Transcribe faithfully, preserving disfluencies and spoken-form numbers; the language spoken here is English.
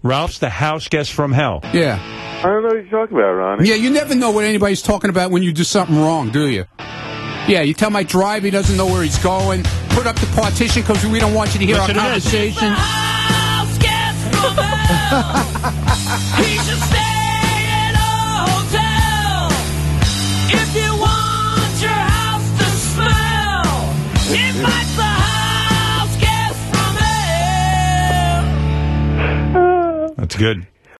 Ralph's the house guest from hell. Yeah. I don't know what you're talking about, Ronnie. Yeah, you never know what anybody's talking about when you do something wrong, do you? Yeah, you tell my driver he doesn't know where he's going. Put up the partition because we don't want you to hear Listen to our this. conversation. House guest from hell. He should stay at a hotel. If you want your house to smell, invite the house guest from hell. That's good.